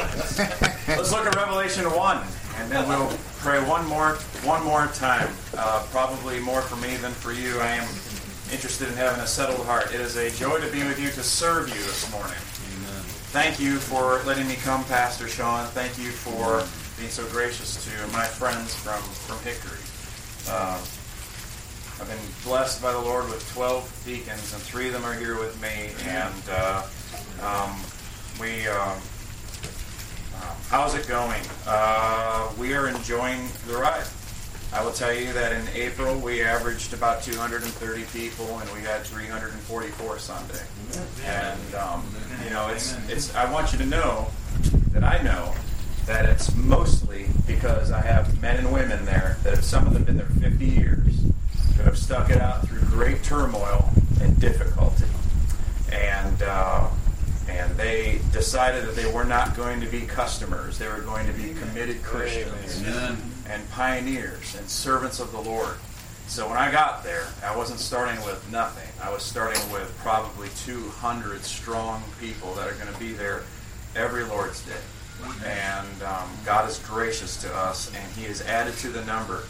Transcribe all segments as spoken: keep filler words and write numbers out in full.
Let's look at Revelation one, and then we'll pray one more one more time. Uh, probably more for me than for you. I am interested in having a settled heart. It is a joy to be with you, to serve you this morning. Amen. Thank you for letting me come, Pastor Sean. Thank you for being so gracious to my friends from, from Hickory. Uh, I've been blessed by the Lord with twelve deacons, and three of them are here with me. And uh, um, we, uh, uh, how's it going? Uh, we are enjoying the ride. I will tell you that in April we averaged about two hundred thirty people, and we had three hundred forty-four Sunday. And um, you know, it's it's. I want you to know that I know that it's mostly because I have men and women there that have, some of them been there fifty years, that have stuck it out through great turmoil and difficulty, and uh, and they decided that they were not going to be customers; they were going to be committed Christians. Amen. And pioneers and servants of the Lord. So when I got there, I wasn't starting with nothing. I was starting with probably two hundred strong people that are going to be there every Lord's Day. And um, God is gracious to us, and He has added to the number.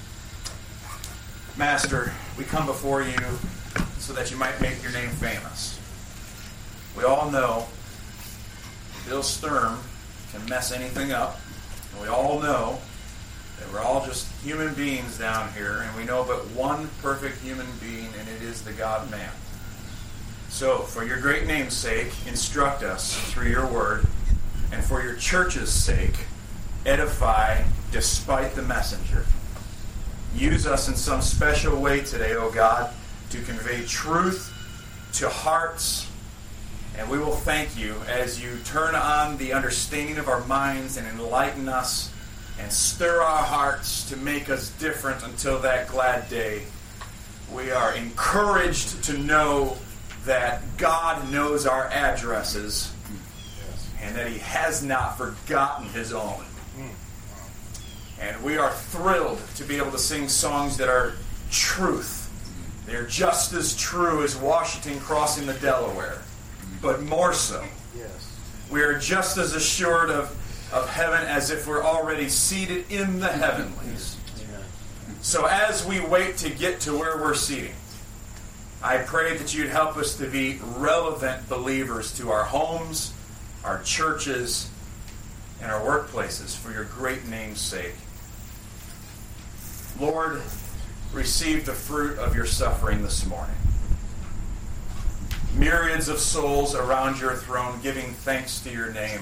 Master, we come before you so that you might make your name famous. We all know Bill Sturm can mess anything up, and we all know that we're all just human beings down here, and we know but one perfect human being, and it is the God-man. So, for your great name's sake, instruct us through your word, and for your church's sake, edify despite the messenger. Use us in some special way today, O God, to convey truth to hearts, and we will thank you as you turn on the understanding of our minds and enlighten us and stir our hearts to make us different until that glad day. We are encouraged to know that God knows our addresses and that He has not forgotten His own. And we are thrilled to be able to sing songs that are truth. They're just as true as Washington crossing the Delaware, but more so. We are just as assured of of heaven as if we're already seated in the heavenlies. So as we wait to get to where we're seating, I pray that you'd help us to be relevant believers to our homes, our churches, and our workplaces for your great name's sake. Lord, receive the fruit of your suffering this morning. Myriads of souls around your throne giving thanks to your name.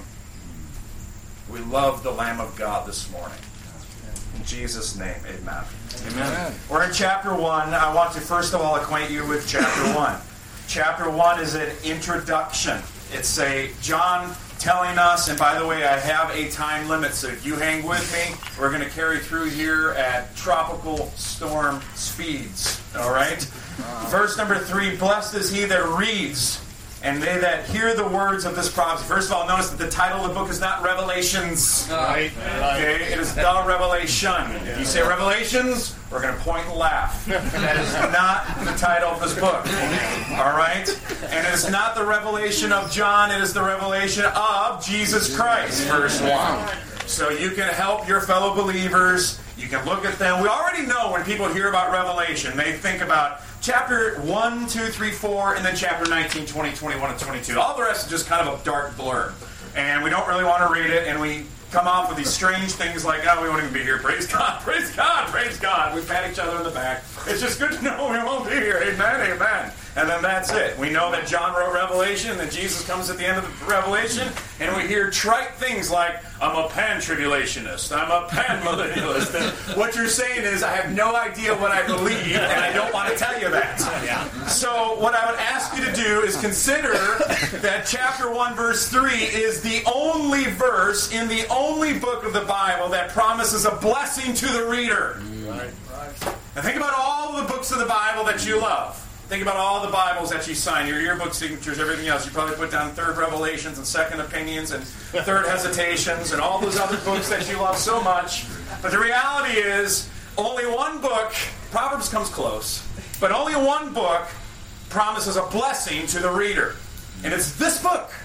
We love the Lamb of God this morning. In Jesus' name, amen. Amen. We're in chapter one. I want to first of all acquaint you with chapter one. Chapter one is an introduction. It's a John telling us, and by the way, I have a time limit, so if you hang with me, we're going to carry through here at tropical storm speeds. All right? Verse number three, blessed is he that reads, and they that hear the words of this prophecy. First of all, notice that the title of the book is not Revelations. Right. Okay, it is the Revelation. If you say Revelations, we're going to point and laugh. That is not the title of this book. All right? And it is not the revelation of John, it is the revelation of Jesus Christ. Verse one. So you can help your fellow believers. You can look at them. We already know when people hear about Revelation, they think about chapter one, two, three, four, and then chapter nineteen, twenty, twenty-one, and twenty-two. All the rest is just kind of a dark blur. And we don't really want to read it, and we come off with these strange things like, oh, we won't even be here. Praise God, praise God, praise God. We pat each other in the back. It's just good to know we won't be here. Amen, amen. And then that's it. We know that John wrote Revelation, and then Jesus comes at the end of the Revelation, and we hear trite things like, I'm a pan-tribulationist, I'm a pan-millennialist. And what you're saying is, I have no idea what I believe, and I don't want to tell you that. Yeah. So what I would ask you to do is consider that chapter one, verse three is the only verse in the only book of the Bible that promises a blessing to the reader. Right. Now think about all the books of the Bible that you love. Think about all the Bibles that you sign, your yearbook signatures, everything else. You probably put down third Revelations and second opinions and third hesitations and all those other books that you love so much. But the reality is, only one book, Proverbs comes close, but only one book promises a blessing to the reader. And it's this book.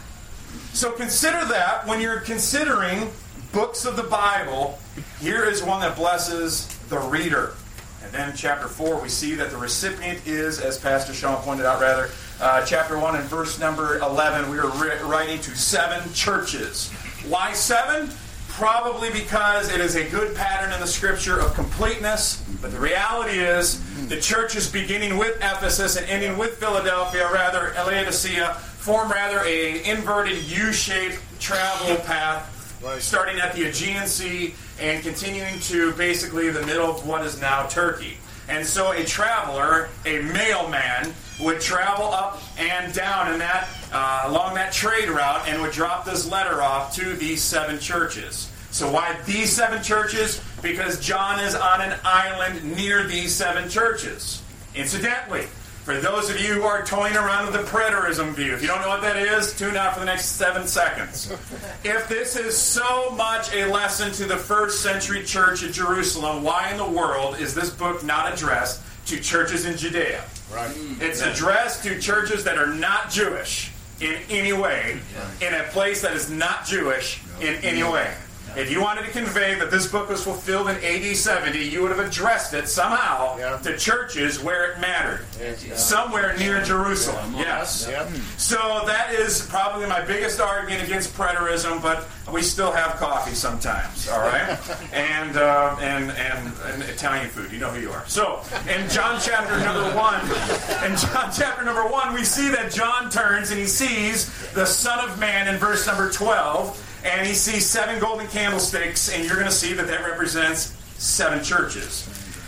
So consider that when you're considering books of the Bible. Here is one that blesses the reader. And then in chapter four, we see that the recipient is, as Pastor Sean pointed out, rather, uh, chapter one and verse number eleven, we are writing to seven churches. Why seven? Probably because it is a good pattern in the Scripture of completeness. But the reality is, the churches beginning with Ephesus and ending with Philadelphia, rather Laodicea, form rather a inverted U-shaped travel path, starting at the Aegean Sea and continuing to basically the middle of what is now Turkey. And so a traveler, a mailman, would travel up and down in that uh, along that trade route and would drop this letter off to these seven churches. So why these seven churches? Because John is on an island near these seven churches. Incidentally, for those of you who are toying around with the preterism view, if you don't know what that is, tune out for the next seven seconds. If this is so much a lesson to the first century church at Jerusalem, why in the world is this book not addressed to churches in Judea? Right. It's addressed to churches that are not Jewish in any way, in a place that is not Jewish in any way. If you wanted to convey that this book was fulfilled in A D seventy, you would have addressed it somehow yeah. to churches where it mattered. Yeah. Somewhere near Jerusalem. Yes. Yeah. So that is probably my biggest argument against preterism, but we still have coffee sometimes, all right? and, uh, and, and and Italian food. You know who you are. So in John chapter number one, in John chapter number one, we see that John turns and he sees the Son of Man in verse number twelve. And he sees seven golden candlesticks, and you're going to see that that represents seven churches.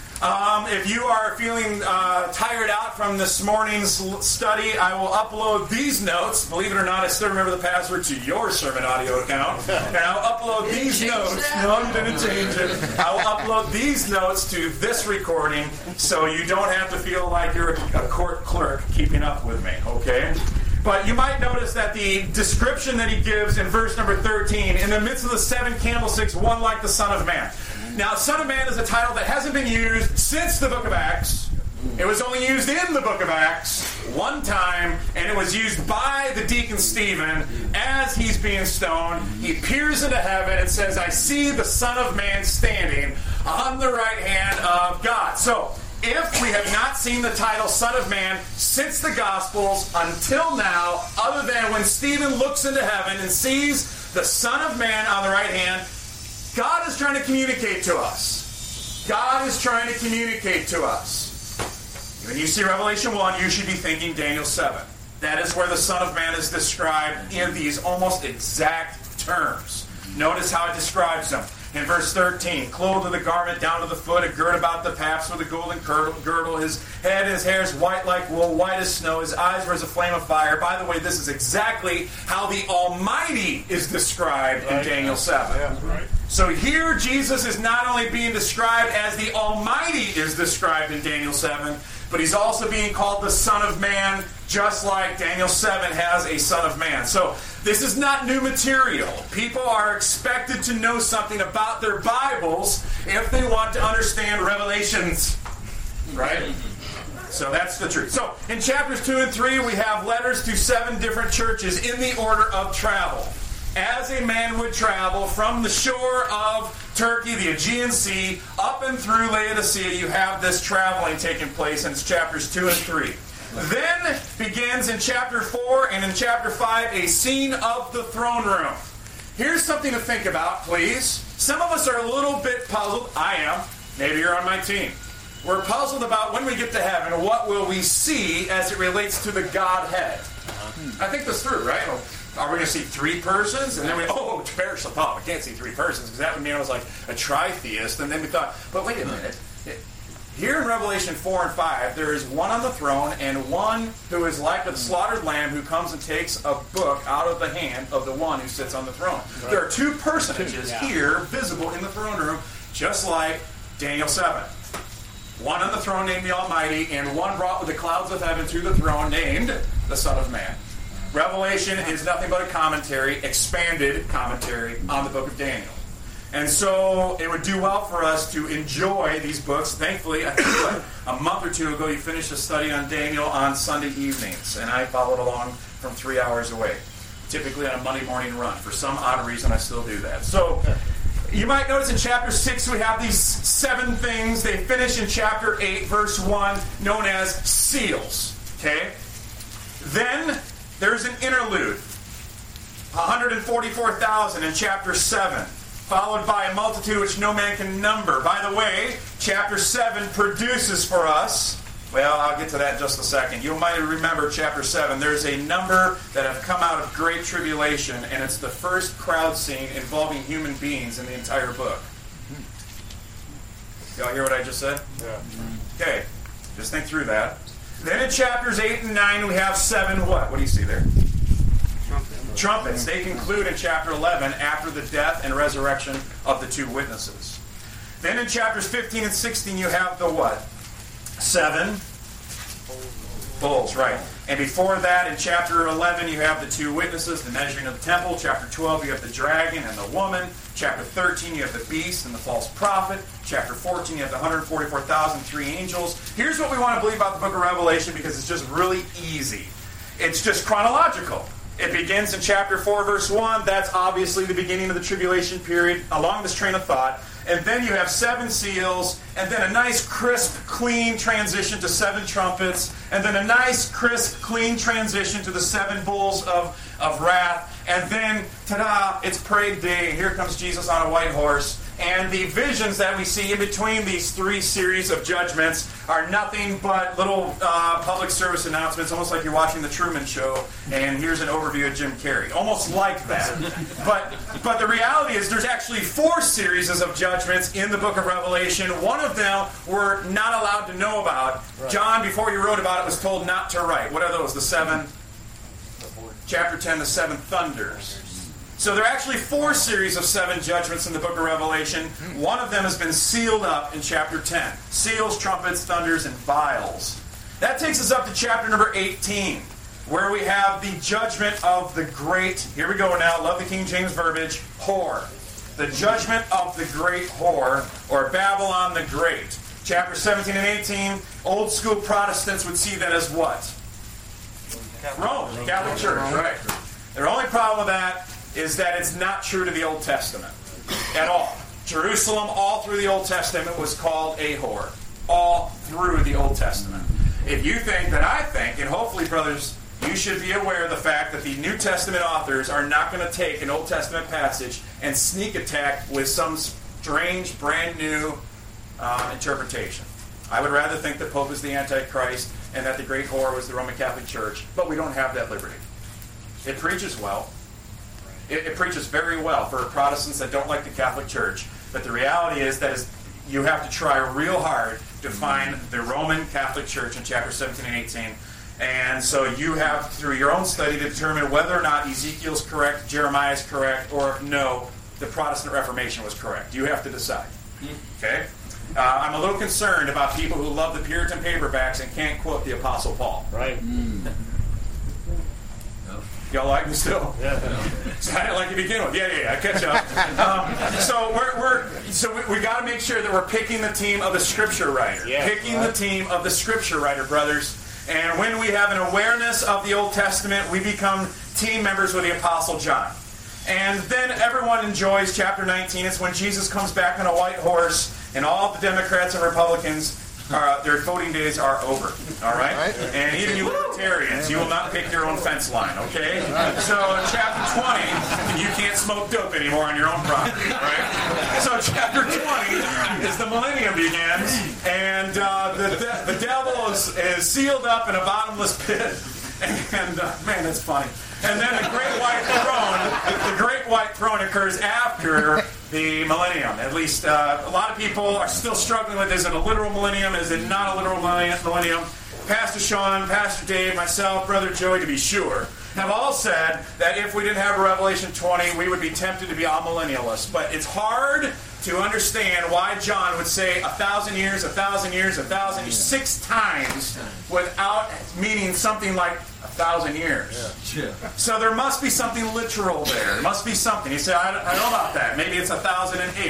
Um, if you are feeling uh, tired out from this morning's study, I will upload these notes. Believe it or not, I still remember the password to your sermon audio account. And I'll upload these notes. No, I didn't change it. I'll upload these notes to this recording so you don't have to feel like you're a court clerk keeping up with me, okay? But you might notice that the description that he gives in verse number thirteen, in the midst of the seven candlesticks, one like the Son of Man. Now, Son of Man is a title that hasn't been used since the book of Acts. It was only used in the book of Acts one time, and it was used by the deacon Stephen as he's being stoned. He peers into heaven and says, I see the Son of Man standing on the right hand of God. So, if we have not seen the title Son of Man since the Gospels until now, other than when Stephen looks into heaven and sees the Son of Man on the right hand, God is trying to communicate to us. God is trying to communicate to us. When you see Revelation one, you should be thinking Daniel seven. That is where the Son of Man is described in these almost exact terms. Notice how it describes him. In verse thirteen, clothed with a garment down to the foot, a girt about the paps with a golden girdle. His head and his hair is white like wool, white as snow. His eyes were as a flame of fire. By the way, this is exactly how the Almighty is described in Daniel seven. Yeah, right. So here Jesus is not only being described as the Almighty is described in Daniel seven, but he's also being called the Son of Man, just like Daniel seven has a Son of Man. So this is not new material. People are expected to know something about their Bibles if they want to understand Revelations. Right? So that's the truth. So in chapters two and three, we have letters to seven different churches in the order of travel. As a man would travel from the shore of Turkey, the Aegean Sea, up and through Laodicea, you have this traveling taking place, and it's chapters two and three. Then begins in chapter four and in chapter five a scene of the throne room. Here's something to think about, please. Some of us are a little bit puzzled. I am. Maybe you're on my team. We're puzzled about when we get to heaven, what will we see as it relates to the Godhead? I think that's true, right? Are we going to see three persons? And then we, oh, perishable. Oh, I can't see three persons because that would mean I was like a tritheist. And then we thought, but wait a minute. Here in Revelation four and five, there is one on the throne and one who is like the slaughtered lamb who comes and takes a book out of the hand of the one who sits on the throne. Right. There are two personages yeah. here visible in the throne room, just like Daniel seven. One on the throne named the Almighty, and one brought with the clouds of heaven to the throne named the Son of Man. Revelation is nothing but a commentary, expanded commentary on the book of Daniel. And so it would do well for us to enjoy these books. Thankfully, I think what, a month or two ago, you finished a study on Daniel on Sunday evenings, and I followed along from three hours away. typically on a Monday morning run. For some odd reason, I still do that. So you might notice in chapter six we have these seven things. They finish in chapter eight, verse one, known as seals. Okay? Then there's an interlude. one hundred forty-four thousand in chapter seven, followed by a multitude which no man can number. By the way, chapter seven produces for us, well, I'll get to that in just a second. You might remember chapter seven. There's a number that have come out of great tribulation, and it's the first crowd scene involving human beings in the entire book. Y'all hear what I just said? Yeah. Okay, just think through that. Then in chapters eight and nine, we have seven what? What do you see there? Trumpets. Trumpets. They conclude in chapter eleven after the death and resurrection of the two witnesses. Then in chapters fifteen and sixteen, you have the what? Seven bowls, right. And before that, in chapter eleven, you have the two witnesses, the measuring of the temple. Chapter twelve, you have the dragon and the woman. Chapter thirteen, you have the beast and the false prophet. Chapter fourteen, you have the one hundred forty-four thousand, three angels. Here's what we want to believe about the book of Revelation, because it's just really easy. It's just chronological. It begins in chapter four, verse one. That's obviously the beginning of the tribulation period, along this train of thought. And then you have seven seals, and then a nice, crisp, clean transition to seven trumpets, and then a nice, crisp, clean transition to the seven bowls of, of wrath. And then, ta-da, it's parade day. Here comes Jesus on a white horse. And the visions that we see in between these three series of judgments are nothing but little uh, public service announcements, almost like you're watching The Truman Show, and here's an overview of Jim Carrey. Almost like that. But but the reality is there's actually four series of judgments in the book of Revelation. One of them we're not allowed to know about. Right. John, before he wrote about it, was told not to write. What are those? The seven? Chapter ten, the seven thunders. So there are actually four series of seven judgments in the book of Revelation. One of them has been sealed up in chapter ten. Seals, trumpets, thunders, and vials. That takes us up to chapter number eighteen, where we have the judgment of the great, here we go now, love the King James verbiage, whore. The judgment of the great whore, or Babylon the Great. Chapter seventeen and eighteen, old school Protestants would see that as what? Rome, Catholic Church, right. Their only problem with that is that it's not true to the Old Testament at all. Jerusalem, all through the Old Testament, was called a whore. All through the Old Testament. If you think that I think, and hopefully, brothers, you should be aware of the fact that the New Testament authors are not going to take an Old Testament passage and sneak attack with some strange, brand new uh, interpretation. I would rather think that Pope is the Antichrist and that the great whore was the Roman Catholic Church, but we don't have that liberty. It preaches well. It, it preaches very well for Protestants that don't like the Catholic Church. But the reality is that is, you have to try real hard to find the Roman Catholic Church in chapter seventeen and eighteen. And so you have, through your own study, to determine whether or not Ezekiel's correct, Jeremiah is correct, or if no, the Protestant Reformation was correct. You have to decide. Okay? Uh, I'm a little concerned about people who love the Puritan paperbacks and can't quote the Apostle Paul. Right? Mm. Y'all like me still? Yeah. So I didn't like to begin with. Yeah, yeah, yeah. I catch up. Um, so we're, we're so we, we got to make sure that we're picking the team of the Scripture writer. Yeah, picking right. the team of the Scripture writer, brothers. And when we have an awareness of the Old Testament, we become team members with the Apostle John. And then everyone enjoys chapter nineteen. It's when Jesus comes back on a white horse, and all the Democrats and Republicans, uh, their voting days are over. All right? right? And even you libertarians, you will not pick your own fence line, okay? So in chapter twenty, you can't smoke dope anymore on your own property, right? So chapter twenty is the millennium begins, and uh, the, the, the devil is, is sealed up in a bottomless pit. And, uh, man, that's funny. And then the great white throne, the great white throne occurs after the millennium. At least uh, a lot of people are still struggling with, is it a literal millennium? Is it not a literal millennium? Pastor Sean, Pastor Dave, myself, Brother Joey, to be sure, have all said that if we didn't have a Revelation twenty, we would be tempted to be amillennialists. But it's hard to understand why John would say a thousand years, a thousand years, a thousand years, six times without meaning something like a thousand years. Yeah. So there must be something literal there. There must be something. He said, I don't, I don't know about that. Maybe it's a thousand and eight.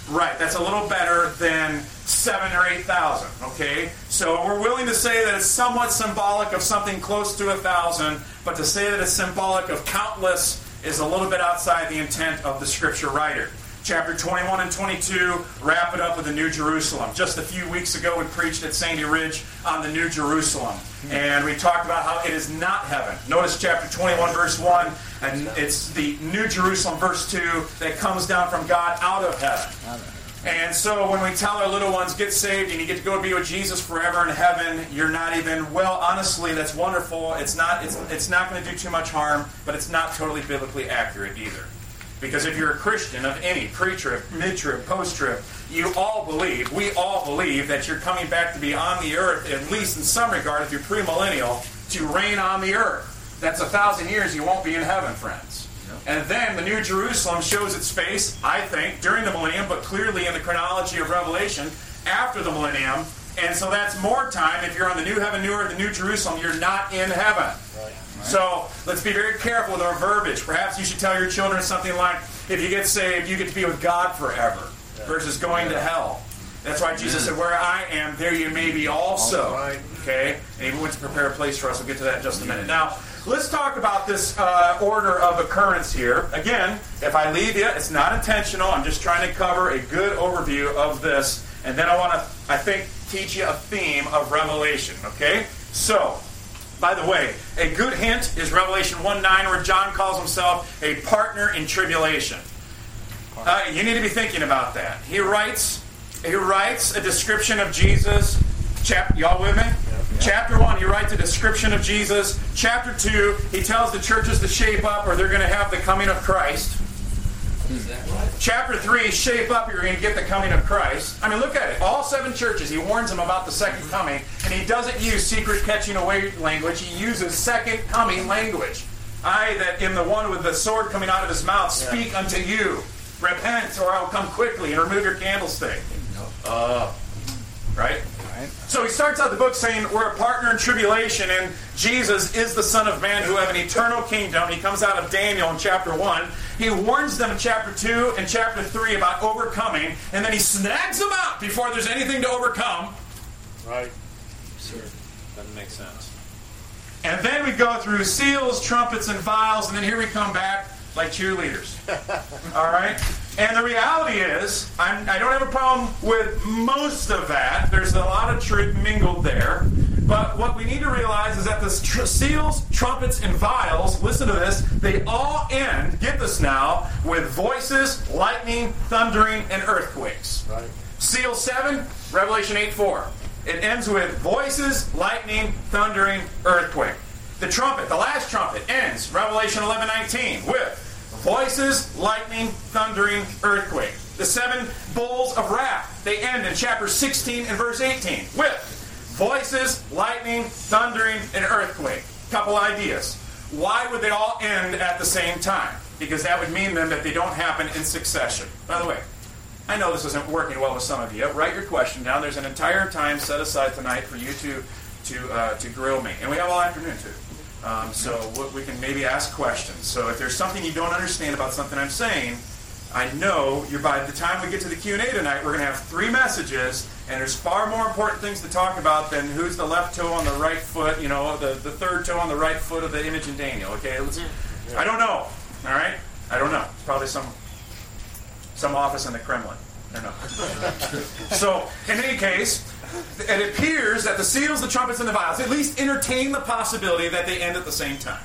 Right, that's a little better than seven or eight thousand, okay? So we're willing to say that it's somewhat symbolic of something close to a thousand, but to say that it's symbolic of countless is a little bit outside the intent of the scripture writer. Chapter twenty-one and twenty-two wrap it up with the New Jerusalem. Just a few weeks ago, we preached at Sandy Ridge on the New Jerusalem. And we talked about how it is not heaven. Notice chapter twenty-one, verse one, and it's the New Jerusalem, verse two, that comes down from God out of heaven. And so when we tell our little ones, get saved and you get to go be with Jesus forever in heaven, you're not even, well, honestly, that's wonderful. It's not, it's, it's not going to do too much harm, but it's not totally biblically accurate either. Because if you're a Christian of any pre-trib, mid-trib, post-trib, you all believe, we all believe that you're coming back to be on the earth, at least in some regard, if you're premillennial, to reign on the earth. That's a thousand years you won't be in heaven, friends. Yep. And then the New Jerusalem shows its face, I think, during the millennium, but clearly in the chronology of Revelation, after the millennium. And so that's more time. If you're on the new heaven, new earth, the New Jerusalem, you're not in heaven. Right. So let's be very careful with our verbiage. Perhaps you should tell your children something like, if you get saved, you get to be with God forever, yeah. versus going yeah. to hell. That's why Jesus said, where I am, there you may be also. Right. Okay? And he went to prepare a place for us. We'll get to that in just a minute. Now, let's talk about this uh, order of occurrence here. Again, if I leave you, it's not intentional. I'm just trying to cover a good overview of this. And then I want to, I think, teach you a theme of Revelation. Okay? So, by the way, a good hint is Revelation one nine, where John calls himself a partner in tribulation. Uh, you need to be thinking about that. He writes, he writes a description of Jesus. Chap- y'all with me? Yeah. Chapter one, he writes a description of Jesus. Chapter two, he tells the churches to shape up, or they're going to have the coming of Christ. Chapter three, shape up, you're going to get the coming of Christ. I mean, look at it. All seven churches, he warns them about the second coming, and he doesn't use secret catching away language. He uses second coming language. I, that am the one with the sword coming out of his mouth, speak yeah. unto you. Repent, or I will come quickly and remove your candlestick. Uh, right? So he starts out the book saying we're a partner in tribulation, and Jesus is the Son of Man who have an eternal kingdom. He comes out of Daniel in chapter one. He warns them in chapter two and chapter three about overcoming, and then he snags them out before there's anything to overcome. Right. Sure. Doesn't make sense. And then we go through seals, trumpets, and vials, and then here we come back like cheerleaders. All right? And the reality is, I'm, I don't have a problem with most of that. There's a lot of truth mingled there. But what we need to realize is that the tr- seals, trumpets, and vials, listen to this, they all end, get this now, with voices, lightning, thundering, and earthquakes. Right. Seal seven, Revelation eight four. It ends with voices, lightning, thundering, earthquake. The trumpet, the last trumpet, ends, Revelation eleven nineteen, with voices, lightning, thundering, earthquake. The seven bowls of wrath, they end in chapter sixteen and verse eighteen, with voices, lightning, thundering, and earthquake. Couple ideas. Why would they all end at the same time? Because that would mean then that they don't happen in succession. By the way, I know this isn't working well with some of you. Write your question down. There's an entire time set aside tonight for you to to uh, to grill me. And we have all afternoon, too. Um, so we can maybe ask questions. So if there's something you don't understand about something I'm saying, I know you're, by the time we get to the Q and A tonight, we're going to have three messages, and there's far more important things to talk about than who's the left toe on the right foot, you know, the, the third toe on the right foot of the image in Daniel, okay? Let's, I don't know, all right? I don't know. It's probably some some office in the Kremlin. I don't know. So, in any case, it appears that the seals, the trumpets, and the vials at least entertain the possibility that they end at the same time.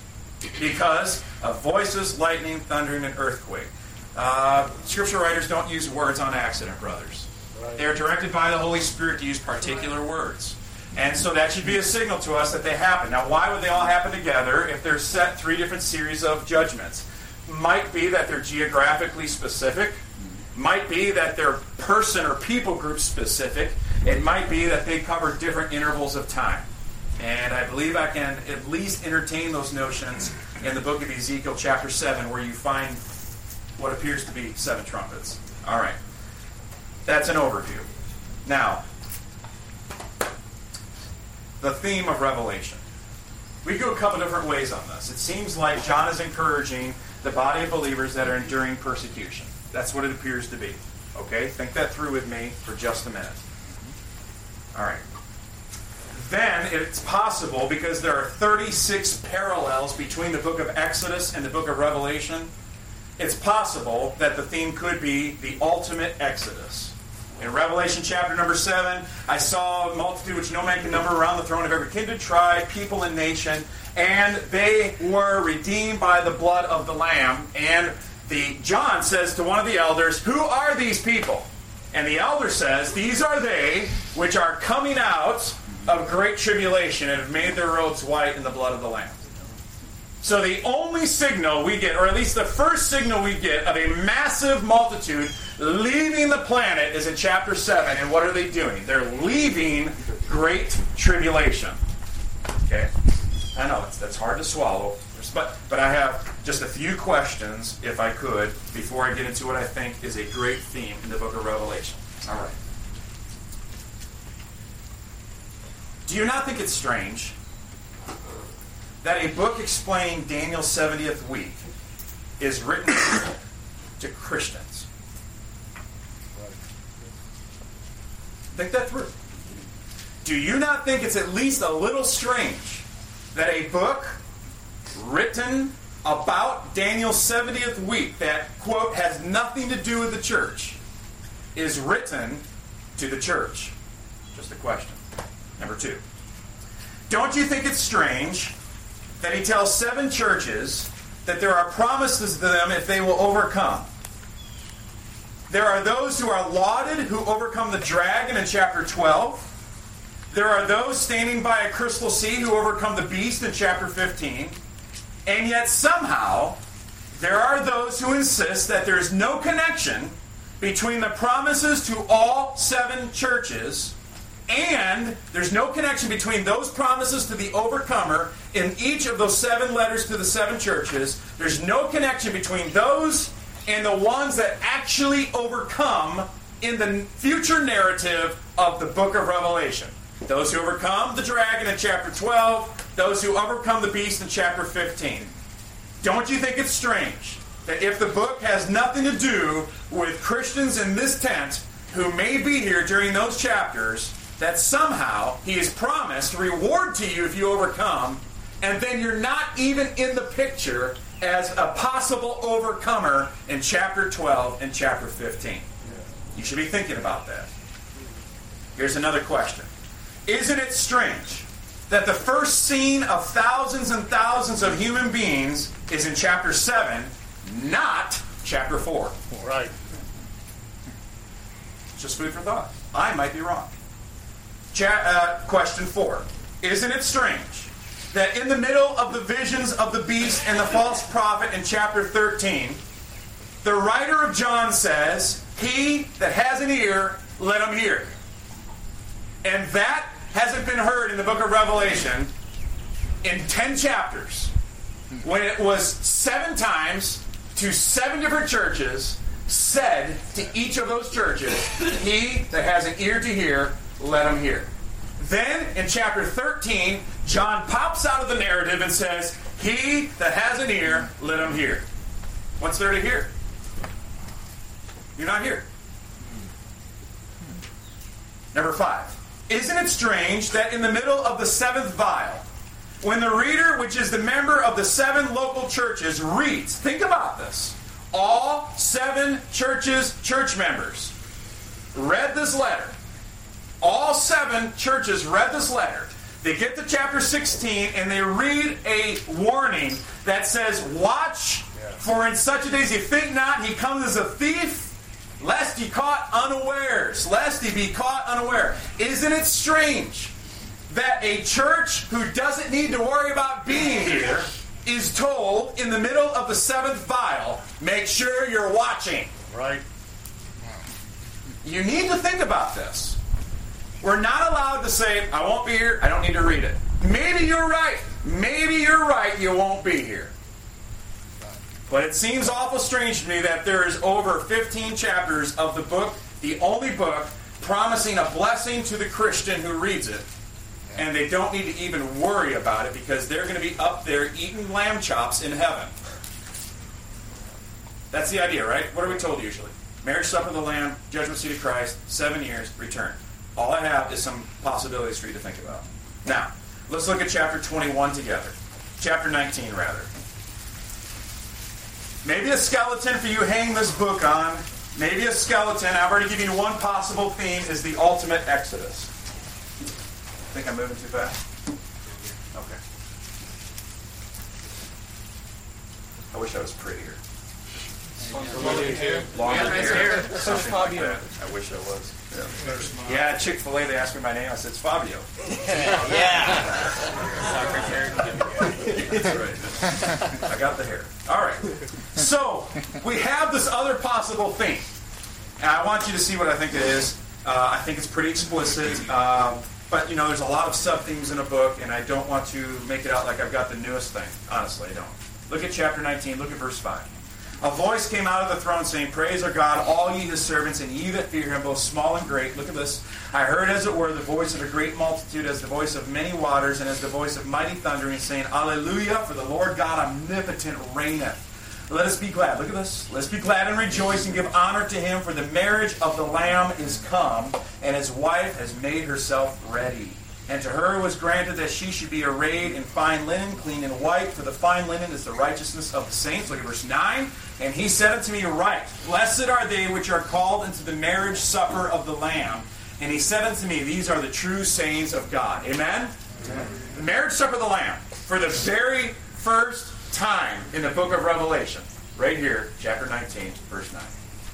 Because of voices, lightning, thundering, and earthquake. Uh, scripture writers don't use words on accident, brothers. Right. They're directed by the Holy Spirit to use particular right. words. And so that should be a signal to us that they happen. Now, why would they all happen together if they're set three different series of judgments? Might be that they're geographically specific. Might be that they're person or people group specific. It might be that they cover different intervals of time. And I believe I can at least entertain those notions in the book of Ezekiel chapter seven, where you find what appears to be seven trumpets. All right. That's an overview. Now, the theme of Revelation. We go a couple different ways on this. It seems like John is encouraging the body of believers that are enduring persecution. That's what it appears to be. Okay? Think that through with me for just a minute. All right. Then it's possible, because there are thirty-six parallels between the book of Exodus and the book of Revelation, it's possible that the theme could be the ultimate Exodus. In Revelation chapter number seven, I saw a multitude which no man can number around the throne of every kindred, tribe, people, and nation, and they were redeemed by the blood of the Lamb. And the John says to one of the elders, "Who are these people?" And the elder says, "These are they which are coming out of great tribulation and have made their robes white in the blood of the Lamb." So the only signal we get, or at least the first signal we get, of a massive multitude leaving the planet is in chapter seven. And what are they doing? They're leaving great tribulation. Okay? I know, it's, that's hard to swallow. But, but I have just a few questions, if I could, before I get into what I think is a great theme in the book of Revelation. All right. Do you not think it's strange that a book explaining Daniel's seventieth week is written to Christians? Think that through. Do you not think it's at least a little strange that a book written about Daniel's seventieth week that, quote, has nothing to do with the church, is written to the church? Just a question. Number two. Don't you think it's strange that he tells seven churches that there are promises to them if they will overcome? There are those who are lauded who overcome the dragon in chapter twelve. There are those standing by a crystal sea who overcome the beast in chapter fifteen. And yet somehow there are those who insist that there is no connection between the promises to all seven churches, and there's no connection between those promises to the overcomer in each of those seven letters to the seven churches. There's no connection between those and the ones that actually overcome in the future narrative of the book of Revelation. Those who overcome the dragon in chapter twelve, those who overcome the beast in chapter fifteen. Don't you think it's strange that if the book has nothing to do with Christians in this tent who may be here during those chapters, that somehow he has promised reward to you if you overcome, and then you're not even in the picture as a possible overcomer in chapter twelve and chapter fifteen? You should be thinking about that. Here's another question. Isn't it strange that the first scene of thousands and thousands of human beings is in chapter seven, not chapter four? Right. Just food for thought. I might be wrong. Cha- uh, question four. Isn't it strange that in the middle of the visions of the beast and the false prophet in chapter thirteen, the writer of John says, "He that has an ear, let him hear." And that hasn't been heard in the book of Revelation in ten chapters, when it was seven times to seven different churches said to each of those churches, "He that has an ear to hear, let him hear." Then in chapter thirteen, John pops out of the narrative and says, "He that has an ear, let him hear." What's there to hear? You're not here. Number five. Isn't it strange that in the middle of the seventh vial, when the reader, which is the member of the seven local churches, reads, think about this, all seven churches, church members, read this letter. All seven churches read this letter. They get to chapter sixteen and they read a warning that says, "Watch, for in such a day as you think not, he comes as a thief, lest he caught unawares, lest he be caught unaware." Isn't it strange that a church who doesn't need to worry about being here is told in the middle of the seventh vial, "Make sure you're watching"? Right. You need to think about this. We're not allowed to say, "I won't be here, I don't need to read it." Maybe you're right. Maybe you're right, you won't be here. But it seems awful strange to me that there is over fifteen chapters of the book, the only book, promising a blessing to the Christian who reads it. And they don't need to even worry about it because they're going to be up there eating lamb chops in heaven. That's the idea, right? What are we told usually? Marriage supper of the Lamb, judgment seat of Christ, seven years, return. All I have is some possibilities for you to think about. Now, let's look at chapter twenty-one together. Chapter nineteen, rather. Maybe a skeleton for you hang this book on. Maybe a skeleton. I've already given you one possible theme is the ultimate Exodus. Think I'm moving too fast? Okay. I wish I was prettier. Longer hair. Longer Yeah, nice hair. hair. Something like that. I wish I was. Yeah, yeah at Chick-fil-A, they asked me my name. I said, it's Fabio. Yeah. Longer hair. That's right. I got the hair. All right. So, we have this other possible thing. And I want you to see what I think it is. Uh, I think it's pretty explicit. Um, but, you know, there's a lot of sub-themes in a book, and I don't want to make it out like I've got the newest thing. Honestly, I don't. Look at chapter nineteen. Look at verse five. A voice came out of the throne saying, Praise our God, all ye his servants, and ye that fear him, both small and great. Look at this. I heard, as it were, the voice of a great multitude, as the voice of many waters, and as the voice of mighty thundering, saying, Alleluia, for the Lord God omnipotent reigneth. Let us be glad. Look at this. Let us be glad and rejoice and give honor to him, for the marriage of the Lamb is come, and his wife has made herself ready. And to her was granted that she should be arrayed in fine linen, clean and white, for the fine linen is the righteousness of the saints. Look at verse nine. And he said unto me, Right, blessed are they which are called into the marriage supper of the Lamb. And he said unto me, These are the true sayings of God. Amen? Amen. The marriage supper of the Lamb, for the very first time in the book of Revelation, right here, chapter nineteen, verse nine.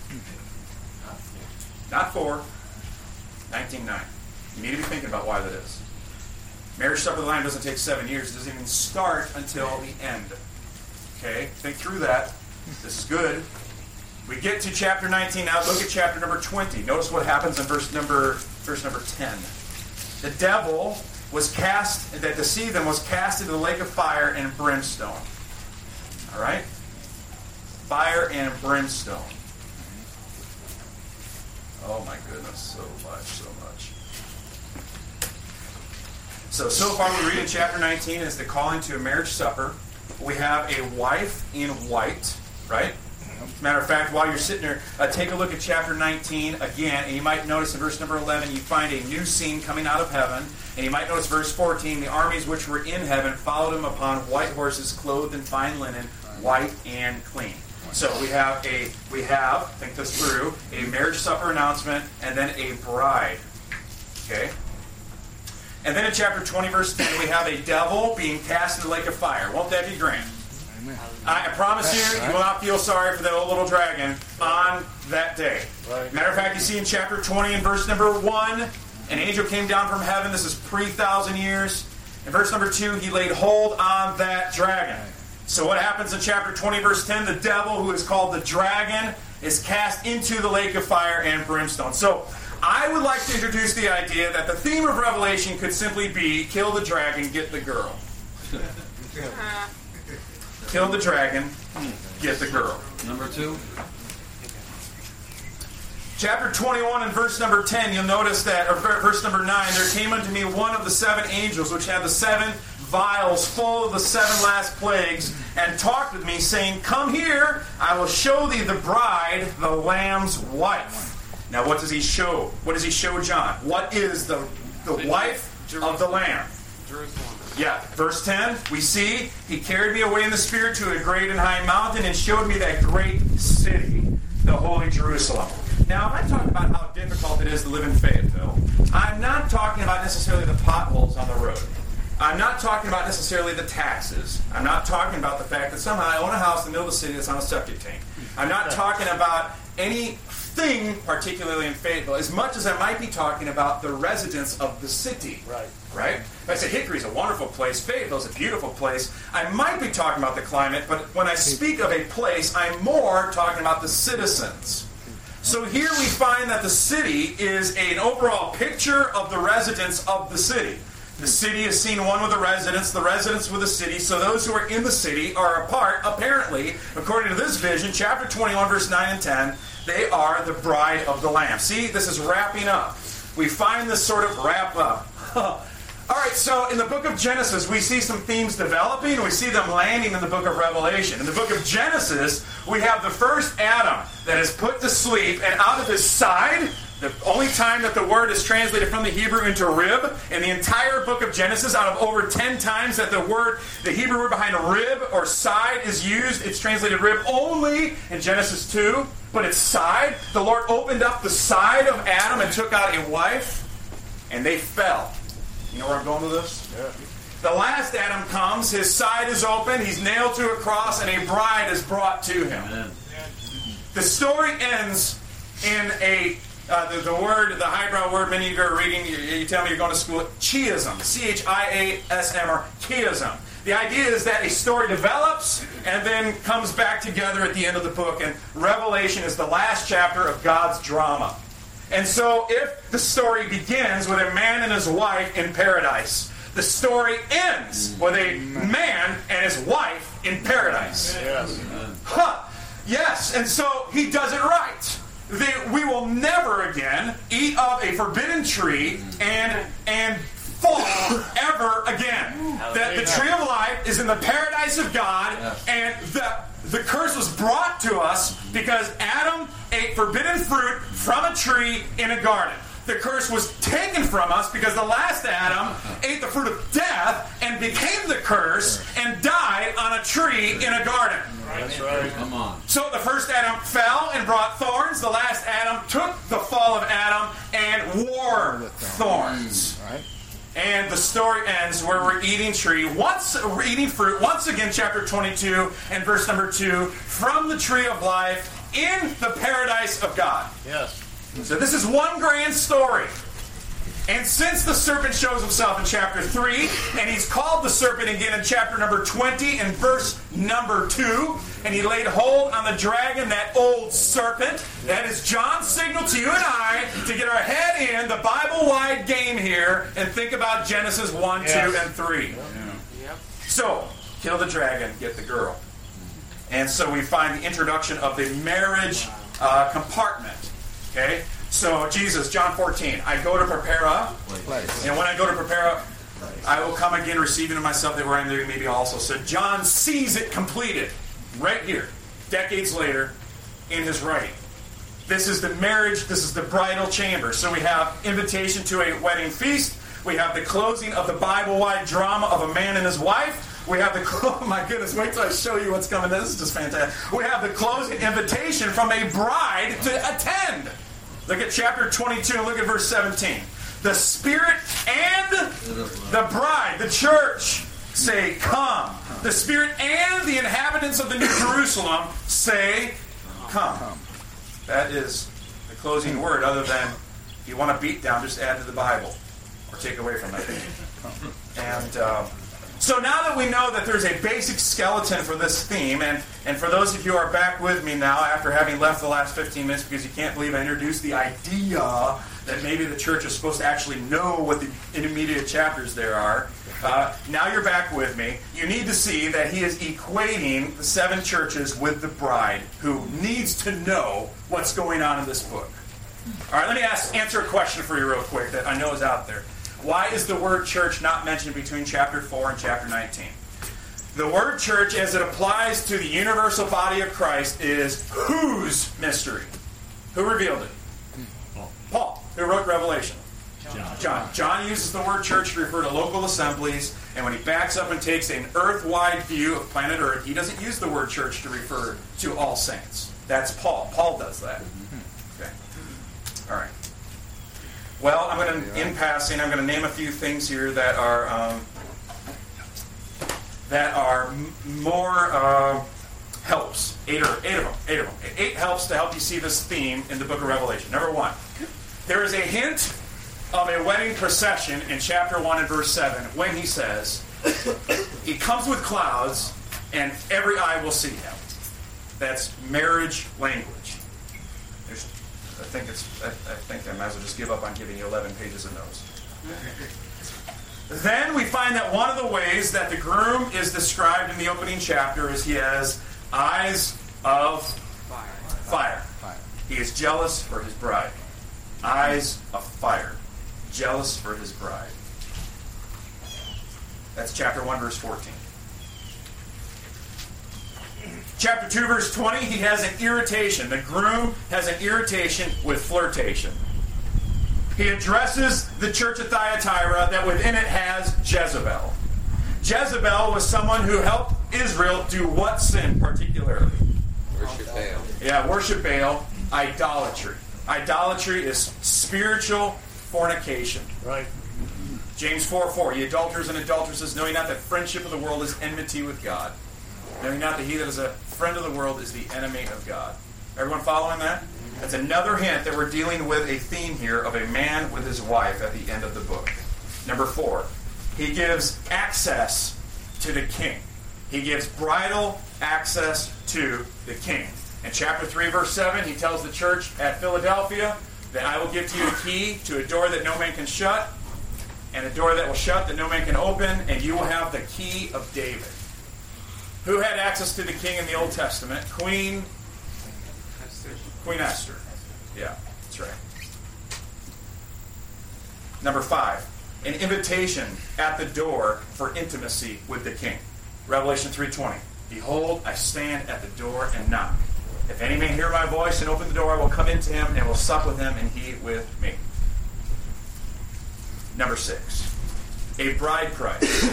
Not four, nineteen nine. You need to be thinking about why that is. Marriage supper of the Lamb doesn't take seven years. It doesn't even start until the end. Okay? Think through that. This is good. We get to chapter nineteen. Now look at chapter number twenty. Notice what happens in verse number verse number ten. The devil was cast, that deceived them, was cast into the lake of fire and brimstone. All right? Fire and brimstone. Oh my goodness, so much, so much. So, so far we read in chapter nineteen is the calling to a marriage supper. We have a wife in white, right? As a matter of fact, while you're sitting there, uh, take a look at chapter nineteen again, and you might notice in verse number eleven, you find a new scene coming out of heaven. And you might notice verse fourteen, the armies which were in heaven followed him upon white horses, clothed in fine linen, white and clean. So we have a, we have, think this through, a marriage supper announcement, and then a bride. Okay? And then in chapter twenty, verse ten, we have a devil being cast in the lake of fire. Won't that be grand? Amen. I promise you, you will not feel sorry for that old little dragon on that day. Right. Matter of fact, you see in chapter twenty, in verse number one, an angel came down from heaven. This is pre-thousand years. In verse number two, he laid hold on that dragon. So what happens in chapter twenty, verse ten? The devil, who is called the dragon, is cast into the lake of fire and brimstone. So I would like to introduce the idea that the theme of Revelation could simply be kill the dragon, get the girl. Kill the dragon, get the girl. Number two. Chapter twenty-one and verse number ten, you'll notice that, or verse number nine, there came unto me one of the seven angels, which had the seven vials full of the seven last plagues, and talked with me, saying, Come here, I will show thee the bride, the Lamb's wife. Now what does he show? What does he show John? What is the, the wife of the Lamb? Jerusalem. Yeah, verse ten, we see, he carried me away in the Spirit to a great and high mountain and showed me that great city, the holy Jerusalem. Now, if I talk about how difficult it is to live in Fayetteville, I'm not talking about necessarily the potholes on the road. I'm not talking about necessarily the taxes. I'm not talking about the fact that somehow I own a house in the middle of the city that's on a septic tank. I'm not talking about anything, particularly in Fayetteville, as much as I might be talking about the residents of the city. Right. Right? If I say Hickory's a wonderful place, Fayetteville's a beautiful place, I might be talking about the climate, but when I speak of a place, I'm more talking about the citizens. So here we find that the city is an overall picture of the residents of the city. The city is seen one with the residents, the residents with the city, so those who are in the city are a part, apparently, according to this vision, chapter twenty-one, verse nine and ten, they are the bride of the Lamb. See, this is wrapping up. We find this sort of wrap up. All right, so in the book of Genesis, we see some themes developing, and we see them landing in the book of Revelation. In the book of Genesis, we have the first Adam that is put to sleep, and out of his side, the only time that the word is translated from the Hebrew into rib, in the entire book of Genesis, out of over ten times that the word, the Hebrew word behind rib or side is used, it's translated rib only in Genesis two, but it's side. The Lord opened up the side of Adam and took out a wife, and they fell. You know where I'm going with this? Yeah. The last Adam comes, his side is open, he's nailed to a cross, and a bride is brought to him. Amen. The story ends in a, uh, the, the word, the highbrow word, many of you are reading, you, you tell me you're going to school, chiasm, C H I A S M, or chiasm. The idea is that a story develops and then comes back together at the end of the book, and Revelation is the last chapter of God's drama. And so if the story begins with a man and his wife in paradise, the story ends with a man and his wife in paradise. Yes. Huh. Yes, and so he does it right. They, we will never again eat of a forbidden tree and and fall ever again. That the tree of life is in the paradise of God, and the the curse was brought to us because Adam ate forbidden fruit from a tree in a garden. The curse was taken from us because the last Adam ate the fruit of death and became the curse and died on a tree in a garden. That's right. Come on. So the first Adam fell and brought thorns. The last Adam took the fall of Adam and wore thorns. Right. And the story ends where we're eating tree. Once we're eating fruit. Once again, chapter twenty-two and verse number two, from the tree of life in the paradise of God. Yes. So this is one grand story. And since the serpent shows himself in chapter three, and he's called the serpent again in chapter number twenty and verse number two, and he laid hold on the dragon, that old serpent, that is John's signal to you and I to get our head in the Bible-wide game here and think about Genesis one, yes. two, and three. Yeah. Yep. So, kill the dragon, get the girl. And so we find the introduction of the marriage uh, compartment. Okay? So Jesus, John fourteen, I go to prepare a place. And when I go to prepare a place, I will come again receiving to myself that where I am there may be also. So John sees it completed right here, decades later, in his writing. This is the marriage, this is the bridal chamber. So we have invitation to a wedding feast. We have the closing of the Bible-wide drama of a man and his wife. We have the, oh my goodness, wait till I show you what's coming. This is just fantastic. We have the closing invitation from a bride to attend. Look at chapter twenty-two and look at verse seventeen. The Spirit and the bride, the church, say, come. The Spirit and the inhabitants of the New Jerusalem say, come. That is the closing word, other than if you want to beat down, just add to the Bible or take away from it. And uh, so now that we know that there's a basic skeleton for this theme, and, and for those of you who are back with me now after having left the last fifteen minutes because you can't believe I introduced the idea that maybe the church is supposed to actually know what the intermediate chapters there are, uh, now you're back with me. You need to see that he is equating the seven churches with the bride who needs to know what's going on in this book. All right, let me ask, answer a question for you real quick that I know is out there. Why is the word church not mentioned between chapter four and chapter nineteen? The word church, as it applies to the universal body of Christ, is whose mystery? Who revealed it? Paul. Paul, who wrote Revelation. John. John. John uses the word church to refer to local assemblies, and when he backs up and takes an earth-wide view of planet Earth, he doesn't use the word church to refer to all saints. That's Paul. Paul does that. Okay. All right. Well, I'm going to, in passing, I'm going to name a few things here that are um, that are m- more uh, helps. Eight or eight of them. Eight of them. Eight helps to help you see this theme in the Book of Revelation. Number one, there is a hint of a wedding procession in chapter one and verse seven when he says, "He comes with clouds, and every eye will see him." That's marriage language. There's I think it's. I, I think I might as well just give up on giving you eleven pages of notes. Then we find that one of the ways that the groom is described in the opening chapter is he has eyes of fire. Fire. fire. He is jealous for his bride. Eyes of fire. Jealous for his bride. That's chapter one, verse fourteen. Chapter two, verse twenty, he has an irritation. The groom has an irritation with flirtation. He addresses the church of Thyatira that within it has Jezebel. Jezebel was someone who helped Israel do what sin particularly? Worship Baal. Yeah, worship Baal, idolatry. Idolatry is spiritual fornication. Right. James four four, ye adulterers and adulteresses, knowing not that friendship of the world is enmity with God. Knowing not that he that is a friend of the world is the enemy of God. Everyone following that? That's another hint that we're dealing with a theme here of a man with his wife at the end of the book. Number four, he gives access to the king. He gives bridal access to the king. In chapter three, verse seven, he tells the church at Philadelphia that I will give to you a key to a door that no man can shut, and a door that will shut that no man can open, and you will have the key of David. Who had access to the king in the Old Testament? Queen Queen Esther. Yeah, that's right. Number five, an invitation at the door for intimacy with the king. Revelation three twenty. Behold, I stand at the door and knock. If any man hear my voice and open the door, I will come into him and will sup with him and he with me. Number six, a bride price.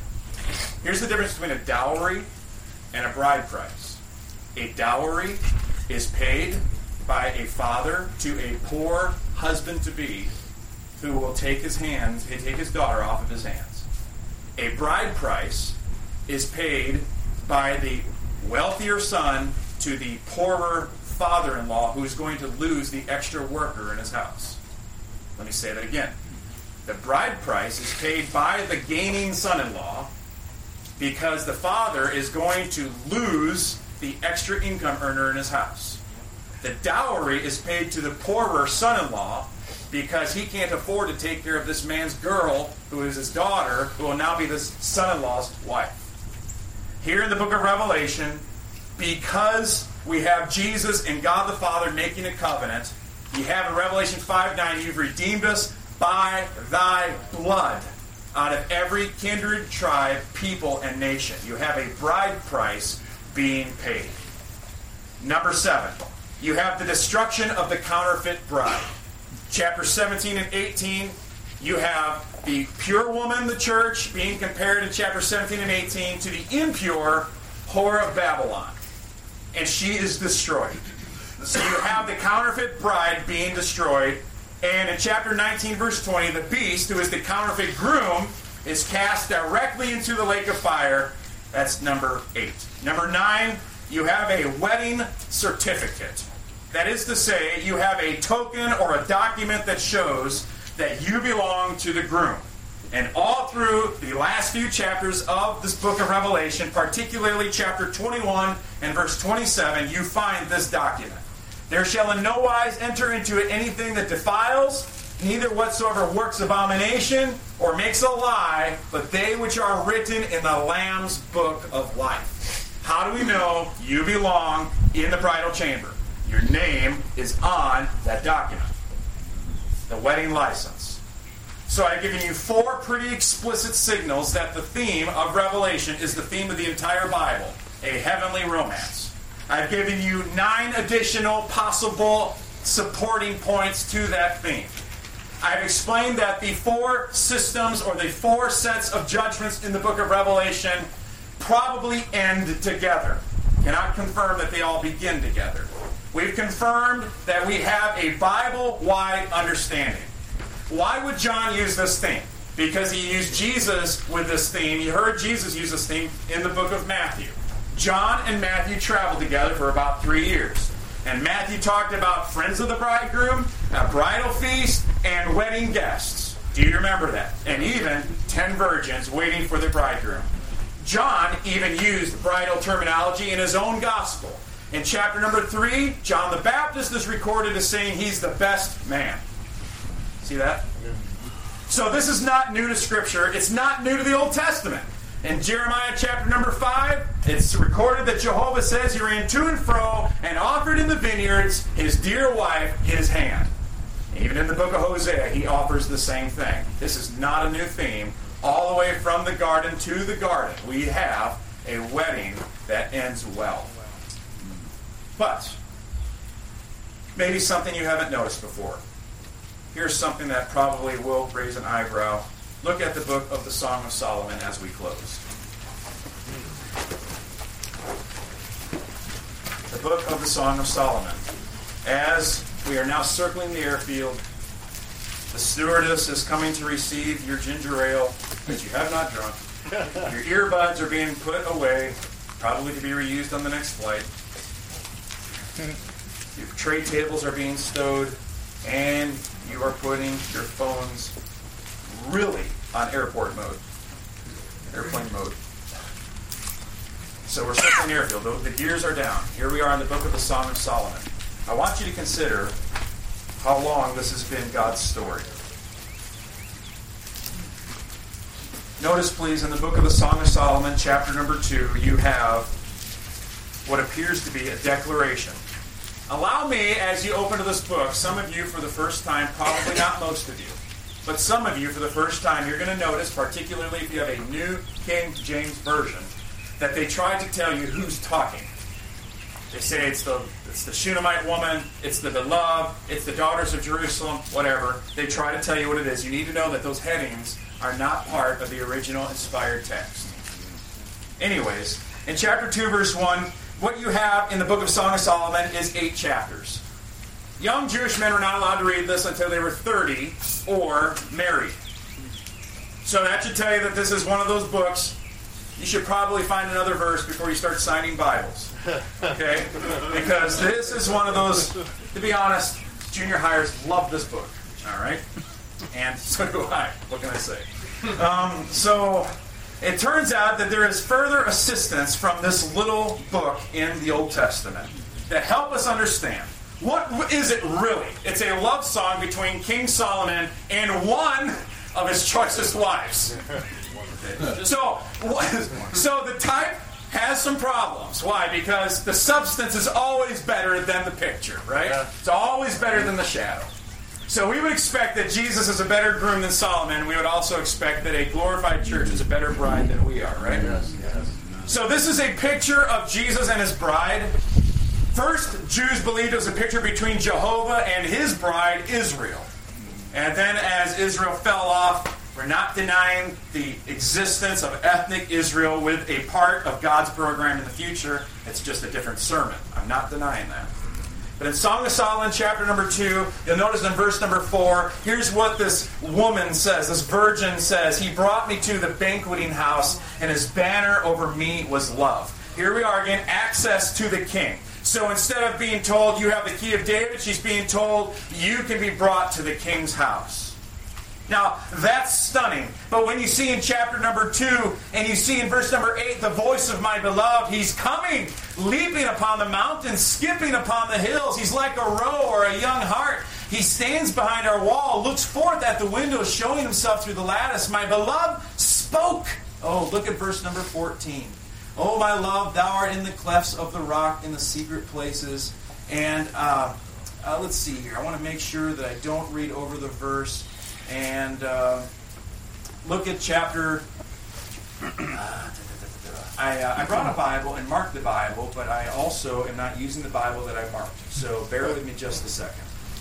Here's the difference between a dowry and a bride price. A dowry is paid by a father to a poor husband-to-be who will take his hands, take his daughter off of his hands. A bride price is paid by the wealthier son to the poorer father-in-law who is going to lose the extra worker in his house. Let me say that again. The bride price is paid by the gaining son-in-law because the father is going to lose the extra income earner in his house. The dowry is paid to the poorer son-in-law because he can't afford to take care of this man's girl, who is his daughter, who will now be this son-in-law's wife. Here in the book of Revelation, because we have Jesus and God the Father making a covenant, you have in Revelation five nine, you've redeemed us by thy blood out of every kindred, tribe, people, and nation. You have a bride price being paid. Number seven, you have the destruction of the counterfeit bride. Chapter seventeen and eighteen, you have the pure woman, the church, being compared in chapter seventeen and eighteen to the impure whore of Babylon. And she is destroyed. So you have the counterfeit bride being destroyed. And in chapter nineteen, verse twenty, the beast, who is the counterfeit groom, is cast directly into the lake of fire. That's number eight. Number nine, you have a wedding certificate. That is to say, you have a token or a document that shows that you belong to the groom. And all through the last few chapters of this book of Revelation, particularly chapter twenty-one and verse twenty-seven, you find this document. There shall in no wise enter into it anything that defiles, neither whatsoever works abomination or makes a lie, but they which are written in the Lamb's book of life. How do we know you belong in the bridal chamber? Your name is on that document. The wedding license. So I've given you four pretty explicit signals that the theme of Revelation is the theme of the entire Bible, a heavenly romance. I've given you nine additional possible supporting points to that theme. I've explained that the four systems or the four sets of judgments in the book of Revelation probably end together. Cannot confirm that they all begin together. We've confirmed that we have a Bible-wide understanding. Why would John use this theme? Because he used Jesus with this theme. You heard Jesus use this theme in the book of Matthew. John and Matthew traveled together for about three years. And Matthew talked about friends of the bridegroom, a bridal feast, and wedding guests. Do you remember that? And even ten virgins waiting for the bridegroom. John even used bridal terminology in his own gospel. In chapter number three, John the Baptist is recorded as saying he's the best man. See that? So this is not new to Scripture. It's not new to the Old Testament. In Jeremiah chapter number five, it's recorded that Jehovah says he ran to and fro and offered in the vineyards his dear wife his hand. Even in the book of Hosea, he offers the same thing. This is not a new theme all the way from the garden to the garden, we have a wedding that ends well. But maybe something you haven't noticed before. Here's something that probably will raise an eyebrow. Look at the book of the Song of Solomon as we close. The book of the Song of Solomon. As we are now circling the airfield, the stewardess is coming to receive your ginger ale that you have not drunk. Your earbuds are being put away, probably to be reused on the next flight. Your tray tables are being stowed, and you are putting your phones really on airport mode, airplane mode. So we're circling the airfield. The gears are down. Here we are in the book of the Song of Solomon. I want you to consider how long this has been God's story. Notice, please, in the book of the Song of Solomon, chapter number two, you have what appears to be a declaration. Allow me, as you open to this book, some of you for the first time, probably not most of you, but some of you for the first time, you're going to notice, particularly if you have a New King James Version, that they try to tell you who's talking. They say it's the it's the Shunammite woman, it's the beloved, it's the daughters of Jerusalem, whatever. They try to tell you what it is. You need to know that those headings are not part of the original inspired text. Anyways, in chapter two, verse one, what you have in the book of Song of Solomon is eight chapters. Young Jewish men were not allowed to read this until they were thirty or married. So that should tell you that this is one of those books. You should probably find another verse before you start signing Bibles. Okay? Because this is one of those, to be honest, junior hires love this book. All right? And so do I. What can I say? Um, so it turns out that there is further assistance from this little book in the Old Testament that help us understand. What is it really? It's a love song between King Solomon and one of his choicest wives. So, so the type has some problems. Why? Because the substance is always better than the picture, right? Yeah. It's always better than the shadow. So we would expect that Jesus is a better groom than Solomon. We would also expect that a glorified church is a better bride than we are, right? Yes, yes. So this is a picture of Jesus and his bride. First, Jews believed it was a picture between Jehovah and his bride, Israel. And then as Israel fell off, we're not denying the existence of ethnic Israel with a part of God's program in the future. It's just a different sermon. I'm not denying that. But in Song of Solomon, chapter number two, you'll notice in verse number four, here's what this woman says, this virgin says, "He brought me to the banqueting house, and his banner over me was love." Here we are again, access to the king. So instead of being told you have the key of David, she's being told you can be brought to the king's house. Now, that's stunning. But when you see in chapter number two, and you see in verse number eight, the voice of my beloved, he's coming, leaping upon the mountains, skipping upon the hills. He's like a roe or a young hart. He stands behind our wall, looks forth at the window, showing himself through the lattice. My beloved spoke. Oh, look at verse number fourteen. Oh, my love, thou art in the clefts of the rock, in the secret places. And uh, uh, let's see here. I want to make sure that I don't read over the verse. And uh, look at chapter... Uh, I, uh, I brought a Bible and marked the Bible, but I also am not using the Bible that I marked. So bear with me just a second.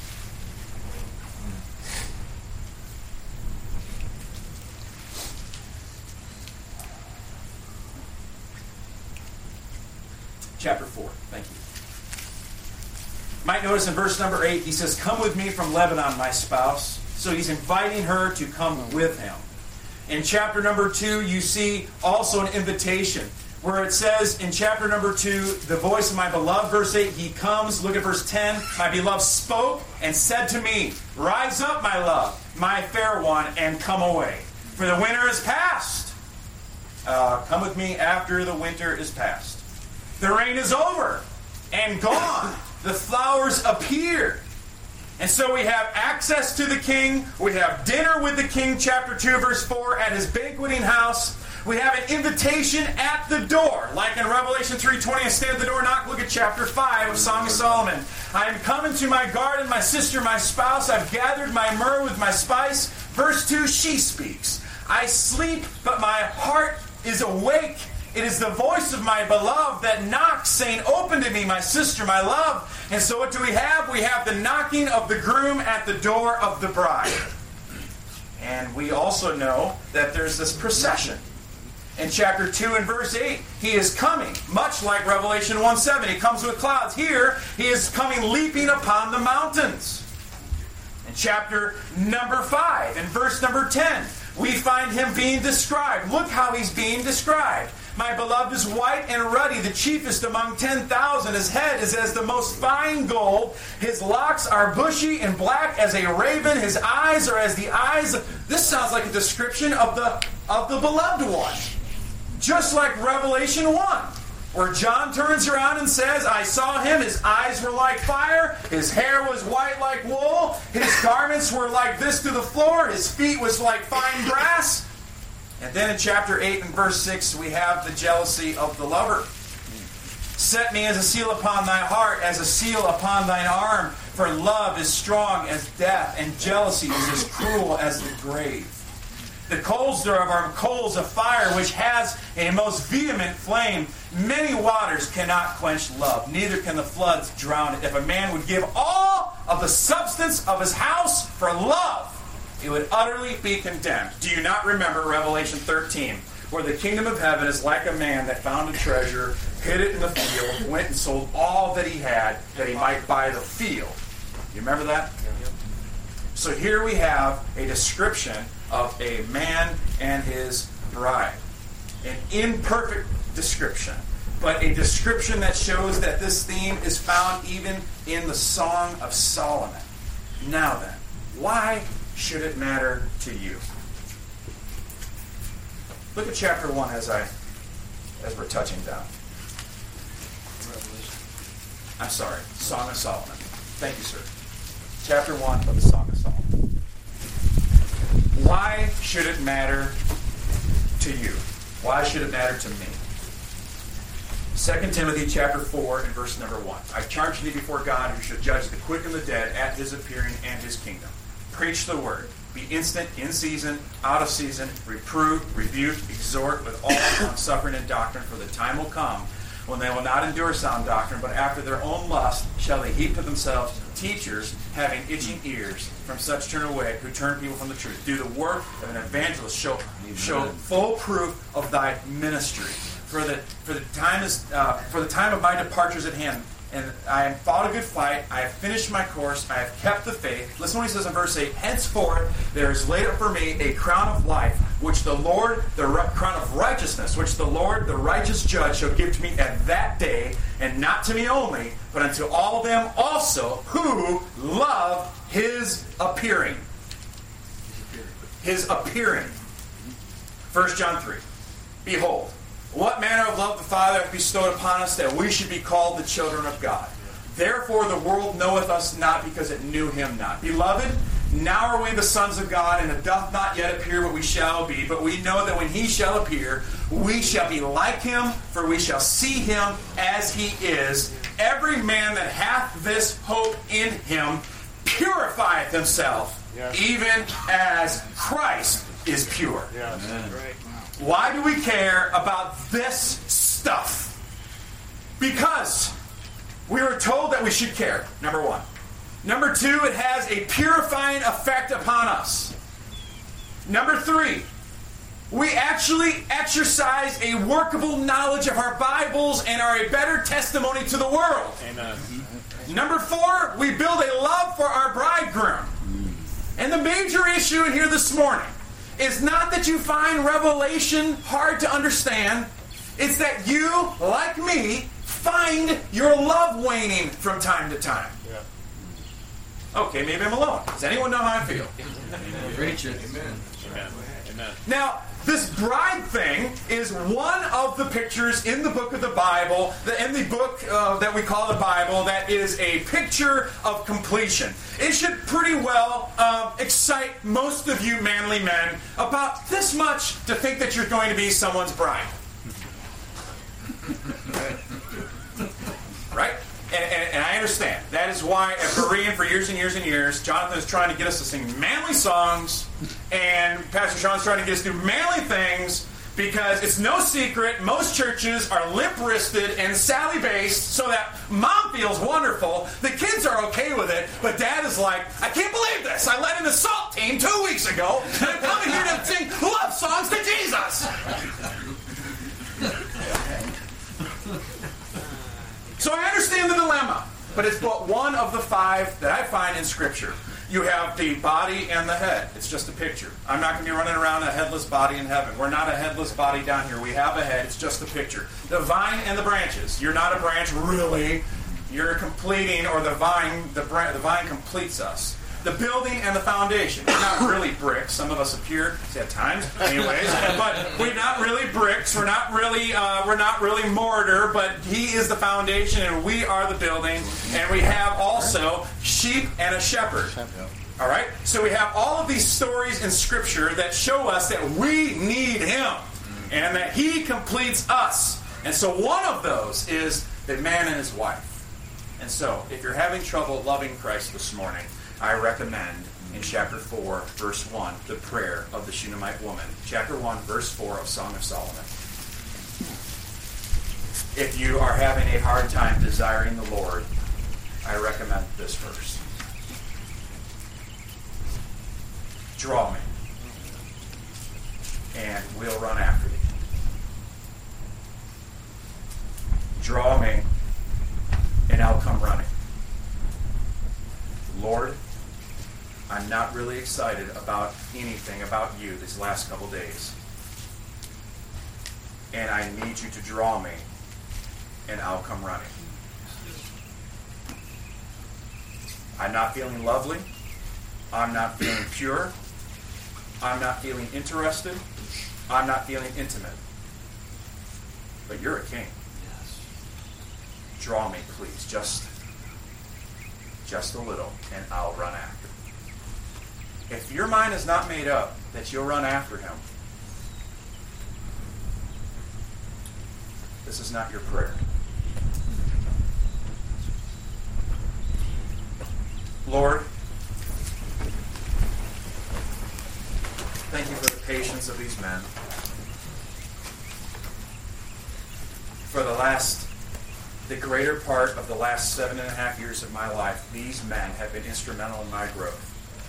Chapter four. Thank you. You might notice in verse number eight, he says, "Come with me from Lebanon, my spouse." So he's inviting her to come with him. In chapter number two, you see also an invitation where it says in chapter number two, the voice of my beloved, verse eight, he comes. Look at verse ten. My beloved spoke and said to me, "Rise up, my love, my fair one, and come away. For the winter is past." Uh, come with me after the winter is past. The rain is over and gone. The flowers appear. And so we have access to the king. We have dinner with the king, chapter two, verse four, at his banqueting house. We have an invitation at the door. Like in Revelation three twenty, I stand at the door and knock. Look at chapter five of Song of Solomon. I am coming to my garden, my sister, my spouse. I've gathered my myrrh with my spice. Verse two, she speaks. I sleep, but my heart is awake. It is the voice of my beloved that knocks, saying, open to me, my sister, my love. And so what do we have? We have the knocking of the groom at the door of the bride. And we also know that there's this procession. In chapter two and verse eight, he is coming, much like Revelation one seven. He comes with clouds. Here, he is coming leaping upon the mountains. In chapter number five, in verse number ten, we find him being described. Look how he's being described. My beloved is white and ruddy, the chiefest among ten thousand. His head is as the most fine gold. His locks are bushy and black as a raven. His eyes are as the eyes of... This sounds like a description of the, of the beloved one. Just like Revelation one, where John turns around and says, I saw him, his eyes were like fire, his hair was white like wool, his garments were like this to the floor, his feet was like fine brass. And then in chapter eight and verse six, we have the jealousy of the lover. Set me as a seal upon thy heart, as a seal upon thine arm, for love is strong as death, and jealousy is as cruel as the grave. The coals thereof are coals of fire, which has a most vehement flame. Many waters cannot quench love, neither can the floods drown it. If a man would give all of the substance of his house for love, it would utterly be condemned. Do you not remember Revelation thirteen, where the kingdom of heaven is like a man that found a treasure, hid it in the field, went and sold all that he had, that he might buy the field? You remember that? So here we have a description of a man and his bride. An imperfect description, but a description that shows that this theme is found even in the Song of Solomon. Now then, why should it matter to you? Look at chapter one as I as we're touching down. I'm sorry, Song of Solomon. Thank you, sir. Chapter one of the Song of Solomon. Why should it matter to you? Why should it matter to me? Second Timothy chapter four and verse number one. I charge thee before God, who should judge the quick and the dead at his appearing and his kingdom. Preach the word. Be instant, in season, out of season. Reprove, rebuke, exhort with all long-suffering and doctrine, for the time will come when they will not endure sound doctrine, but after their own lust shall they heap to themselves teachers having itching ears. From such turn away, who turn people from the truth. Do the work of an evangelist. Show, show full proof of thy ministry. For the for the time is uh, for the time of my departure is at hand. And I have fought a good fight. I have finished my course. I have kept the faith. Listen to what he says in verse eight. Henceforth there is laid up for me a crown of life, which the Lord, the re- crown of righteousness, which the Lord, the righteous judge, shall give to me at that day, and not to me only, but unto all them also who love his appearing. His appearing. First John three. Behold, what manner of love the Father hath bestowed upon us, that we should be called the children of God. Therefore the world knoweth us not, because it knew him not. Beloved, now are we the sons of God, and it doth not yet appear what we shall be. But we know that when he shall appear, we shall be like him, for we shall see him as he is. Every man that hath this hope in him purifieth himself, yes, even as Christ is pure. Yes. Amen. Right. Why do we care about this stuff? Because we were told that we should care, number one. Number two, it has a purifying effect upon us. Number three, we actually exercise a workable knowledge of our Bibles and are a better testimony to the world. Amen. Number four, we build a love for our bridegroom. And the major issue in here this morning is not that you find Revelation hard to understand. It's that you, like me, find your love waning from time to time. Yeah. Okay, maybe I'm alone. Does anyone know how I feel? Preach it. Amen. Amen. Now, this bride thing is one of the pictures in the book of the Bible, in the book uh, that we call the Bible, that is a picture of completion. It should pretty well uh, excite most of you manly men about this much to think that you're going to be someone's bride. Right? And, and, and I understand. That is why at Berean for years and years and years, Jonathan is trying to get us to sing manly songs, and Pastor Sean's trying to get us to do manly things, because it's no secret most churches are limp-wristed and Sally-based so that mom feels wonderful, the kids are okay with it, but dad is like, I can't believe this! I led an assault team two weeks ago, and I'm coming here to sing love songs to Jesus! So I understand the dilemma, but it's but one of the five that I find in Scripture. You have the body and the head. It's just a picture. I'm not going to be running around a headless body in heaven. We're not a headless body down here. We have a head. It's just a picture. The vine and the branches. You're not a branch, really. You're completing, or the vine, the, bra- the vine completes us. The building and the foundation. We're not really bricks. Some of us appear at times, anyways. But we're not really bricks. We're not really. Uh, we're not really mortar. But He is the foundation, and we are the building. And we have also sheep and a shepherd. All right. So we have all of these stories in Scripture that show us that we need Him, and that He completes us. And so one of those is the man and his wife. And so, if you're having trouble loving Christ this morning, I recommend in chapter four, verse one, the prayer of the Shunammite woman. Chapter one, verse four of Song of Solomon. If you are having a hard time desiring the Lord, I recommend this verse. Draw me, and we'll run after you. Draw me, and I'll come running. Lord, I'm not really excited about anything about you these last couple days. And I need you to draw me, and I'll come running. I'm not feeling lovely. I'm not feeling pure. I'm not feeling interested. I'm not feeling intimate. But you're a king. Draw me, please. Just, just a little, and I'll run after. If your mind is not made up that you'll run after Him, this is not your prayer. Lord, thank you for the patience of these men. For the last, the greater part of the last seven and a half years of my life, these men have been instrumental in my growth.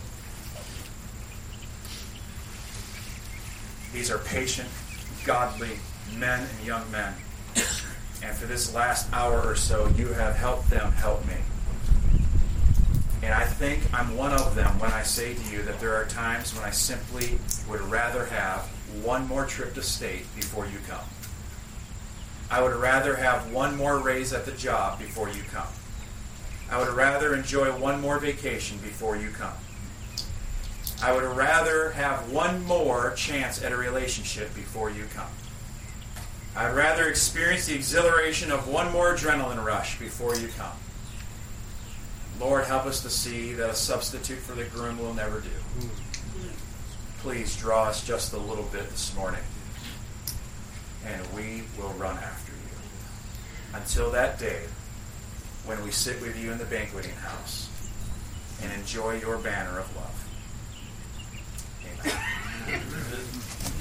These are patient, godly men and young men. And for this last hour or so, you have helped them help me. And I think I'm one of them when I say to you that there are times when I simply would rather have one more trip to state before you come. I would rather have one more raise at the job before you come. I would rather enjoy one more vacation before you come. I would rather have one more chance at a relationship before you come. I'd rather experience the exhilaration of one more adrenaline rush before you come. Lord, help us to see that a substitute for the groom will never do. Please draw us just a little bit this morning, and we will run after you. Until that day, when we sit with you in the banqueting house and enjoy your banner of love. Amen.